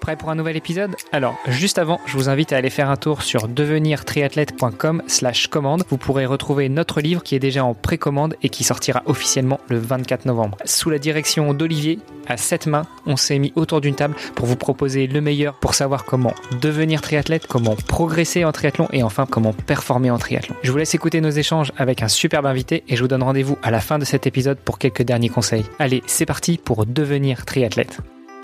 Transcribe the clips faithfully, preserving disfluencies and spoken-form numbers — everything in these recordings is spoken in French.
Prêt pour un nouvel épisode ? Alors, juste avant, je vous invite à aller faire un tour sur devenir triathlète point com slash commande. Vous pourrez retrouver notre livre qui est déjà en précommande et qui sortira officiellement le vingt-quatre novembre. Sous la direction d'Olivier, à sept mains, on s'est mis autour d'une table pour vous proposer le meilleur pour savoir comment devenir triathlète, comment progresser en triathlon et enfin comment performer en triathlon. Je vous laisse écouter nos échanges avec un superbe invité et je vous donne rendez-vous à la fin de cet épisode pour quelques derniers conseils. Allez, c'est parti pour devenir triathlète.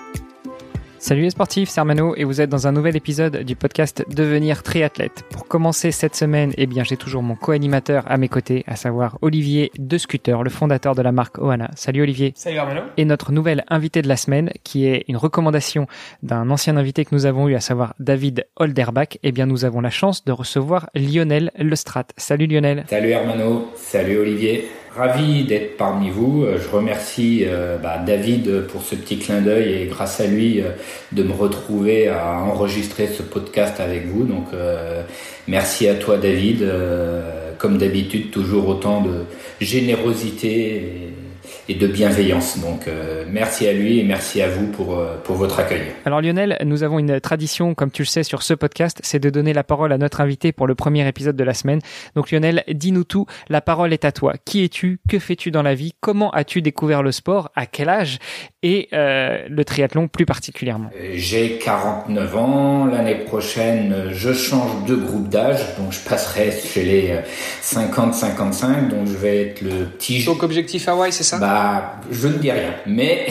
Salut les sportifs, c'est Armano et vous êtes dans un nouvel épisode du podcast Devenir triathlète. Pour commencer cette semaine, eh bien, j'ai toujours mon co-animateur à mes côtés, à savoir Olivier De Scooter, le fondateur de la marque Ohana. Salut Olivier. Salut Armano. Et notre nouvel invité de la semaine, qui est une recommandation d'un ancien invité que nous avons eu, à savoir David Holderbach. Eh bien, nous avons la chance de recevoir Lionel Lestrade. Salut Lionel. Salut Armano, salut Olivier. Ravi d'être parmi vous. Je remercie euh, bah, David pour ce petit clin d'œil et grâce à lui euh, de me retrouver à enregistrer ce podcast avec vous. Donc euh, merci à toi David. Euh, comme d'habitude, toujours autant de générosité et, et de bienveillance. Donc euh, merci à lui et merci à vous pour, euh, pour votre accueil. Alors Lionel, nous avons une tradition, comme tu le sais, sur ce podcast, c'est de donner la parole à notre invité pour le premier épisode de la semaine. Donc Lionel, dis-nous tout, la parole est à toi. Qui es-tu ? Que fais-tu dans la vie ? Comment as-tu découvert le sport ? À quel âge ? Et euh, le triathlon plus particulièrement. J'ai quarante-neuf ans. L'année prochaine, je change de groupe d'âge. Donc je passerai chez les cinquante cinquante-cinq. Donc je vais être le petit... Donc objectif Hawaï, c'est ça ? Bah, je ne dis rien. Mais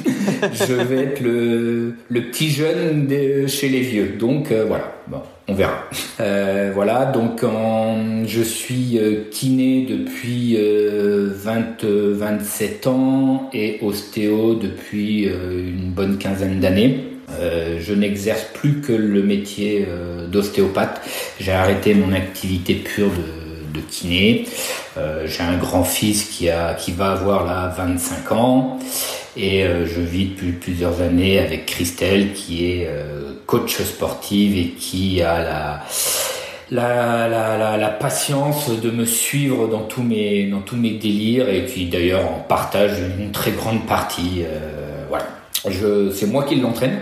je vais être le, le petit jeune de chez les vieux. Donc euh, voilà, bon, on verra. Euh, voilà, donc en, je suis kiné depuis euh, vingt, vingt-sept ans et ostéo depuis euh, une bonne quinzaine d'années. Euh, je n'exerce plus que le métier euh, d'ostéopathe. J'ai arrêté mon activité pure de, de kiné. Euh, j'ai un grand-fils qui a, qui va avoir là vingt-cinq ans et euh, je vis depuis plusieurs années avec Christelle qui est euh, coach sportive et qui a la, la, la, la, la patience de me suivre dans tous mes, dans tous mes délires et qui d'ailleurs en partage une très grande partie. Euh, voilà. Je, c'est moi qui l'entraîne.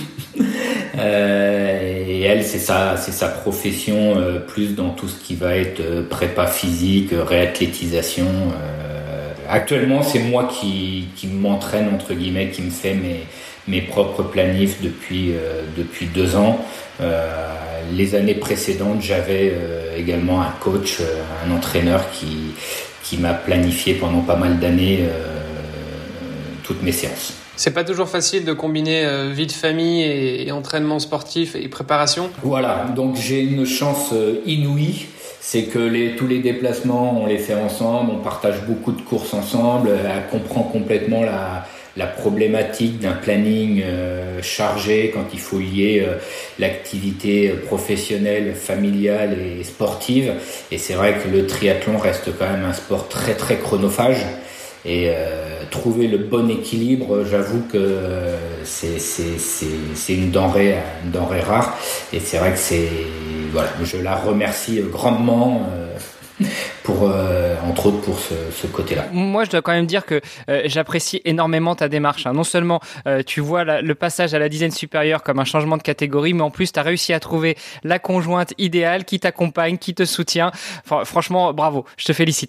euh, et elle, c'est sa, c'est sa profession, euh, plus dans tout ce qui va être euh, prépa physique, réathlétisation. Euh, actuellement, c'est moi qui, qui m'entraîne, entre guillemets, qui me fait mes, mes propres planifs depuis, euh, depuis deux ans. Euh, les années précédentes, j'avais euh, également un coach, euh, un entraîneur qui, qui m'a planifié pendant pas mal d'années euh, toutes mes séances. C'est pas toujours facile de combiner euh, vie de famille et, et entraînement sportif et préparation. Voilà, donc j'ai une chance euh, inouïe, c'est que les, tous les déplacements, on les fait ensemble, on partage beaucoup de courses ensemble, elle comprend complètement la, la problématique d'un planning euh, chargé quand il faut lier euh, l'activité professionnelle, familiale et sportive. Et c'est vrai que le triathlon reste quand même un sport très très chronophage. Et euh, trouver le bon équilibre, j'avoue que c'est, c'est, c'est, c'est une denrée, une denrée rare. Et c'est vrai que c'est, voilà, je la remercie grandement euh, pour, euh, entre autres pour ce, ce côté-là. Moi, je dois quand même dire que euh, j'apprécie énormément ta démarche. Hein. Non seulement euh, tu vois la, le passage à la dizaine supérieure comme un changement de catégorie, mais en plus, tu as réussi à trouver la conjointe idéale qui t'accompagne, qui te soutient. Enfin, franchement, bravo, je te félicite.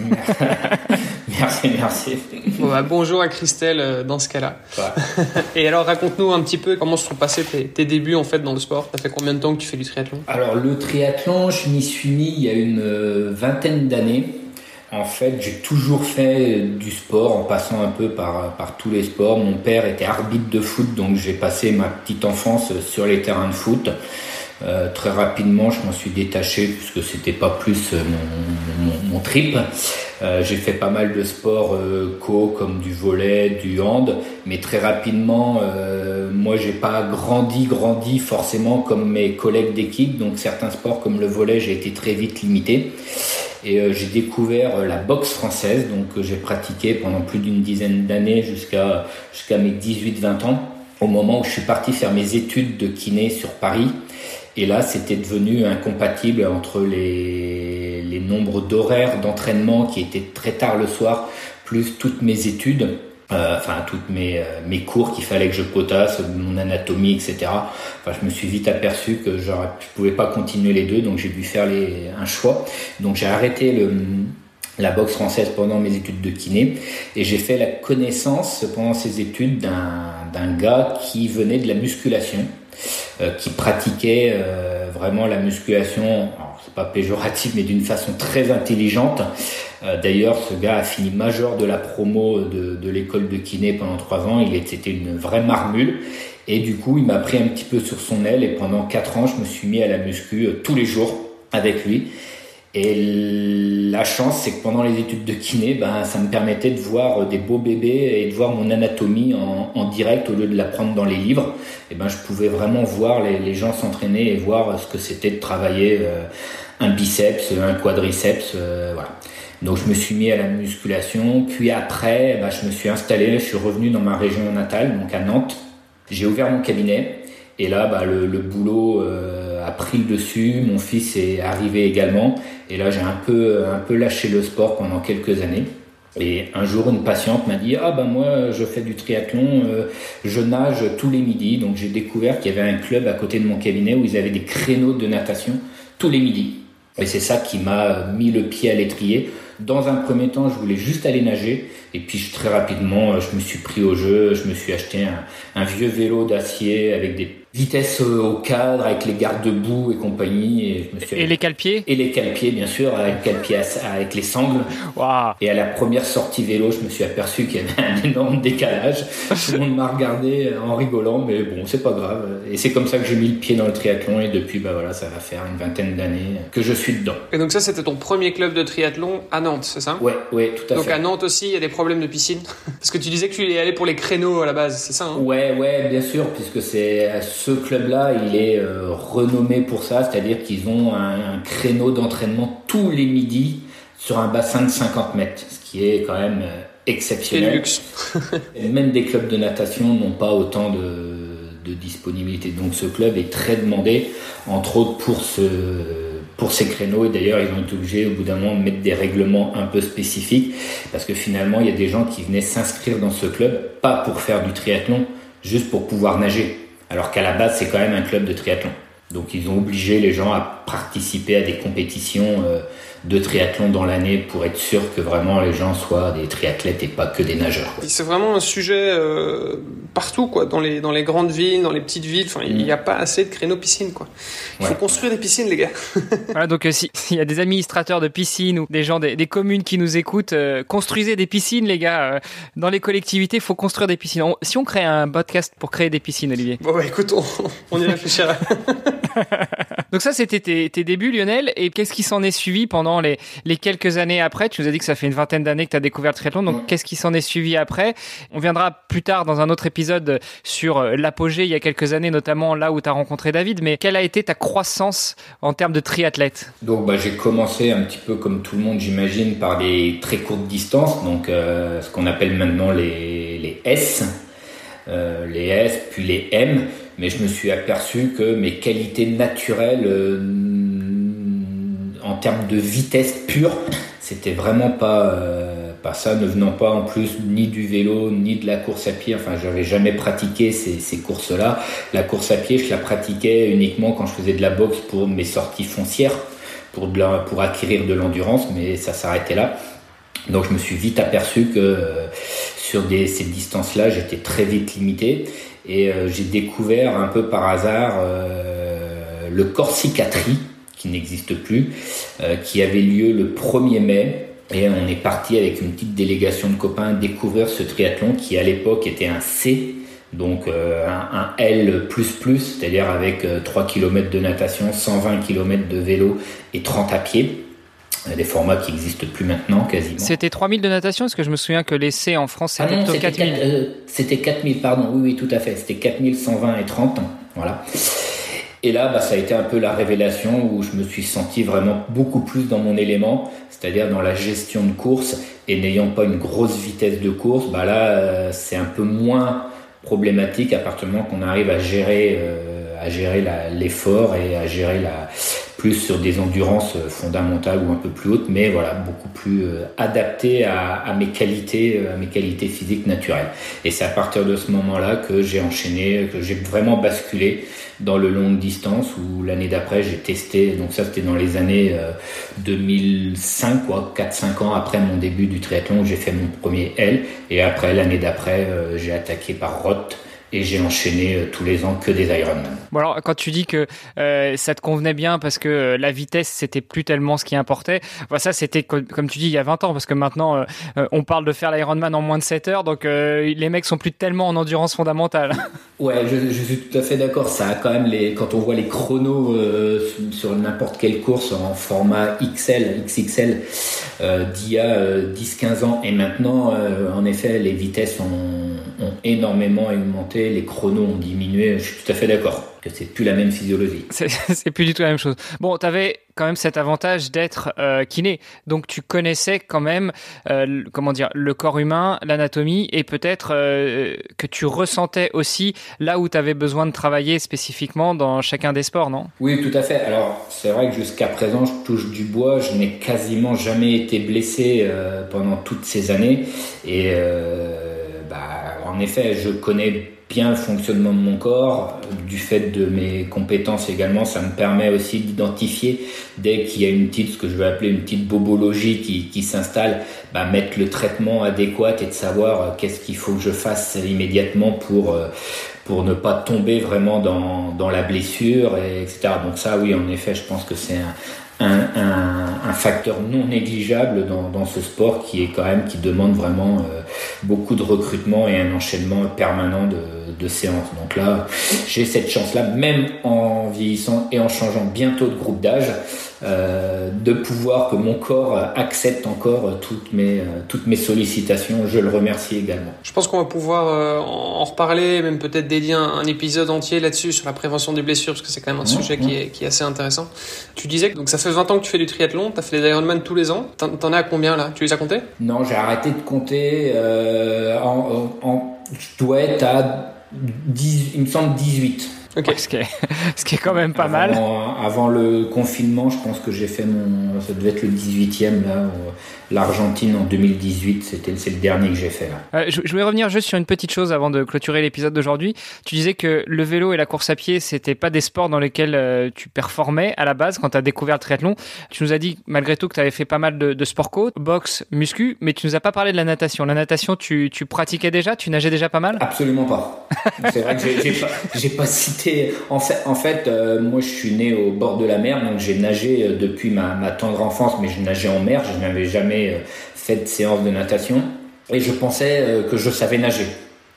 Merci, merci. Bon, bah, bonjour à Christelle euh, dans ce cas-là. Ouais. Et alors, raconte-nous un petit peu comment se sont passés tes, tes débuts en fait dans le sport. Ça fait combien de temps que tu fais du triathlon ? Alors le triathlon, je m'y suis mis il y a une euh, vingtaine d'années. En fait, j'ai toujours fait du sport en passant un peu par, par tous les sports. Mon père était arbitre de foot, donc j'ai passé ma petite enfance sur les terrains de foot. Euh, très rapidement, je m'en suis détaché puisque c'était pas plus euh, mon, mon, mon trip. Euh, j'ai fait pas mal de sports euh, co comme du volley, du hand, mais très rapidement, euh, moi j'ai pas grandi, grandi forcément comme mes collègues d'équipe. Donc certains sports comme le volley, j'ai été très vite limité. Et euh, j'ai découvert euh, la boxe française, donc euh, j'ai pratiqué pendant plus d'une dizaine d'années jusqu'à jusqu'à mes dix-huit vingt ans, au moment où je suis parti faire mes études de kiné sur Paris. Et là, c'était devenu incompatible entre les, les nombres d'horaires d'entraînement qui étaient très tard le soir, plus toutes mes études. euh, enfin toutes mes, euh, mes cours qu'il fallait que je potasse, mon anatomie, et cetera. Enfin, je me suis vite aperçu que j'aurais, je pouvais pas continuer les deux, donc j'ai dû faire les, un choix. Donc j'ai arrêté le, la boxe française pendant mes études de kiné et j'ai fait la connaissance pendant ces études d'un, d'un gars qui venait de la musculation, euh, qui pratiquait euh, vraiment la musculation, alors c'est pas péjoratif, mais d'une façon très intelligente. Euh, d'ailleurs, ce gars a fini major de la promo de, de l'école de kiné pendant trois ans. Il était, c'était une vraie marmule. Et du coup, il m'a pris un petit peu sur son aile. Et pendant quatre ans, je me suis mis à la muscu euh, tous les jours avec lui. Et la chance, c'est que pendant les études de kiné, ben, ça me permettait de voir des beaux bébés et de voir mon anatomie en, en direct au lieu de l'apprendre dans les livres. Et ben, je pouvais vraiment voir les, les gens s'entraîner et voir ce que c'était de travailler euh, un biceps, un quadriceps, euh, voilà. Donc je me suis mis à la musculation. Puis après, ben, je me suis installé, je suis revenu dans ma région natale, donc à Nantes. J'ai ouvert mon cabinet. Et là, bah, le, le boulot euh, a pris le dessus. Mon fils est arrivé également. Et là, j'ai un peu, un peu lâché le sport pendant quelques années. Et un jour, une patiente m'a dit « Ah ben moi, je fais du triathlon, euh, je nage tous les midis. » Donc j'ai découvert qu'il y avait un club à côté de mon cabinet où ils avaient des créneaux de natation tous les midis. Et c'est ça qui m'a mis le pied à l'étrier. Dans un premier temps, je voulais juste aller nager. Et puis très rapidement, je me suis pris au jeu. Je me suis acheté un, un vieux vélo d'acier avec des vitesses au cadre, avec les garde-boue et compagnie. Et, je me suis... et les cale-pieds Et les cale-pieds, bien sûr, avec, cale-pieds avec les sangles. Wow. Et à la première sortie vélo, je me suis aperçu qu'il y avait un énorme décalage. Tout le monde m'a regardé en rigolant, mais bon, c'est pas grave. Et c'est comme ça que j'ai mis le pied dans le triathlon. Et depuis, bah voilà, ça va faire une vingtaine d'années que je suis dedans. Et donc ça, c'était ton premier club de triathlon à Nantes, c'est ça ? Ouais, ouais, tout à donc fait. Donc à Nantes aussi, il y a des problèmes de piscine. Parce que tu disais que tu y allais pour les créneaux à la base, c'est ça hein ? Ouais, ouais, bien sûr, puisque c'est ce club-là, il est euh, renommé pour ça, c'est-à-dire qu'ils ont un, un créneau d'entraînement tous les midis sur un bassin de cinquante mètres, ce qui est quand même euh, exceptionnel. C'est le luxe. Et même des clubs de natation n'ont pas autant de, de disponibilité. Donc ce club est très demandé, entre autres pour ce... pour ces créneaux, et d'ailleurs ils ont été obligés au bout d'un moment de mettre des règlements un peu spécifiques parce que finalement il y a des gens qui venaient s'inscrire dans ce club pas pour faire du triathlon, juste pour pouvoir nager, alors qu'à la base c'est quand même un club de triathlon. Donc ils ont obligé les gens à participer à des compétitions euh, de triathlon dans l'année pour être sûr que vraiment les gens soient des triathlètes et pas que des nageurs, quoi. C'est vraiment un sujet euh, partout, quoi, dans les, dans les grandes villes, dans les petites villes. Enfin, il n'y a pas assez de créneaux piscines, quoi. Il faut ouais. construire des piscines, les gars. Voilà, donc euh, s'il y a des administrateurs de piscines ou des gens des, des communes qui nous écoutent, euh, construisez des piscines, les gars. Euh, dans les collectivités, il faut construire des piscines. On, si on crée un podcast pour créer des piscines, Olivier. Bon, bah écoute, on, on y réfléchira. Donc ça, c'était tes, tes débuts, Lionel. Et qu'est-ce qui s'en est suivi pendant les, les quelques années après ? Tu nous as dit que ça fait une vingtaine d'années que tu as découvert le triathlon. Donc, ouais. Qu'est-ce qui s'en est suivi après ? On viendra plus tard dans un autre épisode sur l'apogée il y a quelques années, notamment là où tu as rencontré David. Mais quelle a été ta croissance en termes de triathlète ? Donc, bah, j'ai commencé un petit peu comme tout le monde, j'imagine, par les très courtes distances. Donc, euh, ce qu'on appelle maintenant les, les S. Euh, les S, puis les M. Mais je me suis aperçu que mes qualités naturelles euh, en termes de vitesse pure, c'était vraiment pas euh, pas ça, ne venant pas en plus ni du vélo ni de la course à pied. Enfin, j'avais jamais pratiqué ces, ces courses-là. La course à pied, je la pratiquais uniquement quand je faisais de la boxe pour mes sorties foncières, pour de la, pour acquérir de l'endurance, mais ça s'arrêtait là. Donc je me suis vite aperçu que euh, sur des, ces distances-là, j'étais très vite limité. Et euh, j'ai découvert un peu par hasard euh, le Corsicatri, qui n'existe plus, euh, qui avait lieu le premier mai. Et on est parti avec une petite délégation de copains découvrir ce triathlon qui à l'époque était un C, donc euh, un, un L plus plus, c'est-à-dire avec euh, trois kilomètres de natation, cent vingt kilomètres de vélo et trente à pied. Des formats qui n'existent plus maintenant, quasiment. C'était trois mille de natation, parce que je me souviens que l'essai en France, c'était ah non, plutôt c'était quatre mille. quatre, euh, c'était quatre mille, pardon, oui, oui, tout à fait. C'était quatre mille cent vingt et trente, voilà. Et là, bah, ça a été un peu la révélation où je me suis senti vraiment beaucoup plus dans mon élément, c'est-à-dire dans la gestion de course, et n'ayant pas une grosse vitesse de course, bah là, euh, c'est un peu moins problématique à partir du moment qu'on arrive à gérer, euh, à gérer la, l'effort et à gérer la plus sur des endurances fondamentales ou un peu plus hautes, mais voilà, beaucoup plus euh, adapté à, à mes qualités, à mes qualités physiques naturelles. Et c'est à partir de ce moment-là que j'ai enchaîné, que j'ai vraiment basculé dans le longue distance, où l'année d'après j'ai testé, donc ça c'était dans les années euh, deux mille cinq, quoi, quatre cinq ans après mon début du triathlon, où j'ai fait mon premier L, et après l'année d'après euh, j'ai attaqué par Roth, et j'ai enchaîné euh, tous les ans que des Ironman. Bon alors, quand tu dis que euh, ça te convenait bien parce que euh, la vitesse, c'était plus tellement ce qui importait, bah, ça c'était, comme, comme tu dis, il y a vingt ans, parce que maintenant, euh, on parle de faire l'Ironman en moins de sept heures, donc euh, les mecs sont plus tellement en endurance fondamentale. Ouais, je, je suis tout à fait d'accord. Ça a quand même les, quand on voit les chronos euh, sur n'importe quelle course en format X L, X X L, euh, d'il y a euh, dix quinze ans, et maintenant, euh, en effet, les vitesses ont, ont énormément augmenté, les chronos ont diminué. Je suis tout à fait d'accord que c'est plus la même physiologie. C'est, c'est plus du tout la même chose. Bon, t'avais quand même cet avantage d'être euh, kiné, donc tu connaissais quand même, euh, comment dire, le corps humain, l'anatomie, et peut-être euh, que tu ressentais aussi là où tu avais besoin de travailler spécifiquement dans chacun des sports, non ? Oui, tout à fait. Alors, c'est vrai que jusqu'à présent, je touche du bois. Je n'ai quasiment jamais été blessé euh, pendant toutes ces années. Et euh, bah, en effet, je connais bien le fonctionnement de mon corps. Du fait de mes compétences également, ça me permet aussi d'identifier dès qu'il y a une petite, ce que je vais appeler une petite bobologie qui, qui s'installe, bah, mettre le traitement adéquat et de savoir euh, qu'est-ce qu'il faut que je fasse immédiatement pour... Euh, pour ne pas tomber vraiment dans, dans la blessure, et etc. Donc ça, oui, en effet, je pense que c'est un, un, un, un facteur non négligeable dans, dans ce sport qui est quand même, qui demande vraiment euh, beaucoup de recrutement et un enchaînement permanent de, de séances. Donc là, j'ai cette chance-là, même en vieillissant et en changeant bientôt de groupe d'âge, euh, de pouvoir que mon corps accepte encore toutes mes, toutes mes sollicitations. Je le remercie également. Je pense qu'on va pouvoir euh, en reparler, même peut-être dédier un, un épisode entier là-dessus sur la prévention des blessures, parce que c'est quand même un mmh, sujet mmh. qui est, qui est assez intéressant. Tu disais que donc ça fait vingt ans que tu fais du triathlon, tu as fait des Ironman tous les ans. T'en, t'en es à combien là ? Tu les as comptés ? Non, j'ai arrêté de compter. Euh, en, en, je dois être à dix, il me semble dix-huit. Ok, ce qui est, ce qui est quand même pas avant, mal. Avant le confinement, je pense que j'ai fait mon, ça devait être le dix-huitième là, l'Argentine en deux mille dix-huit, c'était, c'est le dernier que j'ai fait là. Euh, je, je voulais revenir juste sur une petite chose avant de clôturer l'épisode d'aujourd'hui. Tu disais que le vélo et la course à pied, c'était pas des sports dans lesquels euh, tu performais à la base quand tu as découvert le triathlon. Tu nous as dit malgré tout que tu avais fait pas mal de, de sport co, boxe, muscu, mais tu nous as pas parlé de la natation. La natation, tu, tu pratiquais déjà, tu nageais déjà pas mal ? Absolument pas. C'est vrai que j'ai, j'ai pas, j'ai pas cité. En fait, en fait euh, moi je suis né au bord de la mer, donc j'ai nagé euh, depuis ma, ma tendre enfance, mais je nageais en mer, je n'avais jamais euh, fait de séance de natation, et je pensais euh, que je savais nager.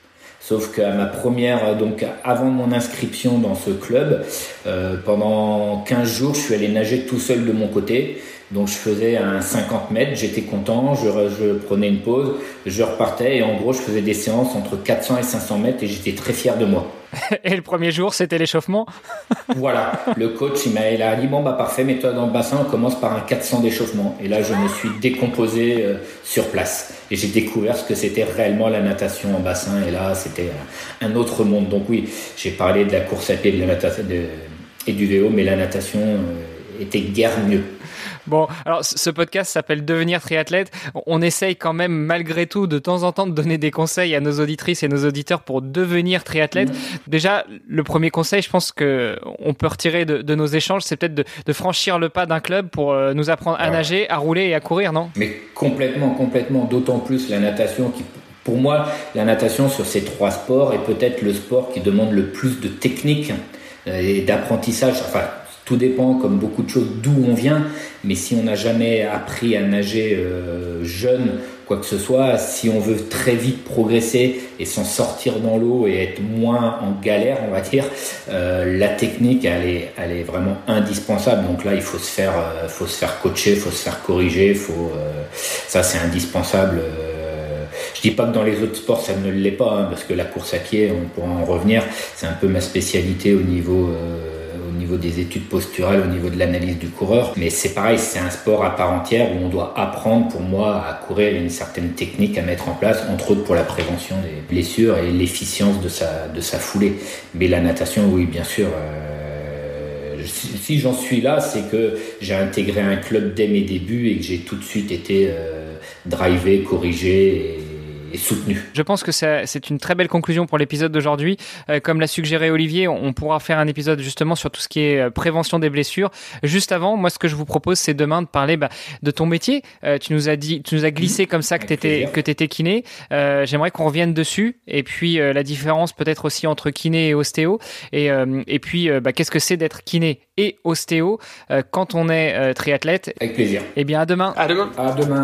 Sauf qu'à ma première, donc avant mon inscription dans ce club, euh, pendant quinze jours, je suis allé nager tout seul de mon côté. Donc je faisais un cinquante mètres, j'étais content, je, je prenais une pause, je repartais, et en gros je faisais des séances entre quatre cents et cinq cents mètres, et j'étais très fier de moi. Et le premier jour, c'était l'échauffement ? Voilà, le coach il m'a, il a dit bon bah parfait, mets-toi dans le bassin, on commence par un quatre cents d'échauffement. Et là je me suis décomposé euh, sur place, et j'ai découvert ce que c'était réellement la natation en bassin, et là c'était un autre monde. Donc oui, j'ai parlé de la course à pied, de la natation de, et du vélo, mais la natation euh, était guère mieux. Bon, alors ce podcast s'appelle Devenir triathlète. On essaye quand même malgré tout de temps en temps de donner des conseils à nos auditrices et nos auditeurs pour devenir triathlète. Mmh. Déjà, le premier conseil, je pense que on peut retirer de, de nos échanges, c'est peut-être de, de franchir le pas d'un club pour euh, nous apprendre à ouais. nager, à rouler et à courir, non ? Mais complètement, complètement. D'autant plus la natation qui... Pour moi, la natation sur ces trois sports est peut-être le sport qui demande le plus de technique et d'apprentissage. Enfin, tout dépend, comme beaucoup de choses, d'où on vient. Mais si on n'a jamais appris à nager euh, jeune, quoi que ce soit, si on veut très vite progresser et s'en sortir dans l'eau et être moins en galère, on va dire, euh, la technique, elle est, elle est vraiment indispensable. Donc là, il faut se faire, euh, faut se faire coacher, faut se faire corriger. Faut, euh, ça, c'est indispensable. Euh, je dis pas que dans les autres sports, ça ne l'est pas, hein, parce que la course à pied, on pourra en revenir, c'est un peu ma spécialité au niveau... Euh, au niveau des études posturales, au niveau de l'analyse du coureur. Mais c'est pareil, c'est un sport à part entière où on doit apprendre, pour moi, à courir, une certaine technique à mettre en place, entre autres pour la prévention des blessures et l'efficience de sa, de sa foulée. Mais la natation, oui, bien sûr, euh, si, si j'en suis là, c'est que j'ai intégré un club dès mes débuts et que j'ai tout de suite été euh, drivé, corrigé et et soutenu. Je pense que ça, c'est une très belle conclusion pour l'épisode d'aujourd'hui. Euh, comme l'a suggéré Olivier, on, on pourra faire un épisode justement sur tout ce qui est euh, prévention des blessures. Juste avant, moi, ce que je vous propose, c'est demain de parler bah, de ton métier. Euh, tu nous as dit, tu nous as glissé comme ça que tu étais que t'étais kiné. Euh, j'aimerais qu'on revienne dessus. Et puis euh, la différence peut-être aussi entre kiné et ostéo. Et, euh, et puis, euh, bah, qu'est-ce que c'est d'être kiné et ostéo euh, quand on est euh, triathlète? Avec plaisir. Eh bien, à demain. À demain. À demain.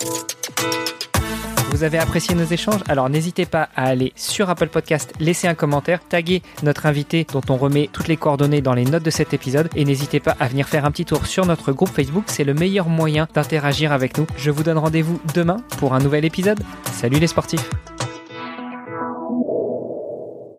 Vous avez apprécié nos échanges? Alors n'hésitez pas à aller sur Apple Podcast, laisser un commentaire, taguer notre invité dont on remet toutes les coordonnées dans les notes de cet épisode et n'hésitez pas à venir faire un petit tour sur notre groupe Facebook, c'est le meilleur moyen d'interagir avec nous. Je vous donne rendez-vous demain pour un nouvel épisode. Salut les sportifs!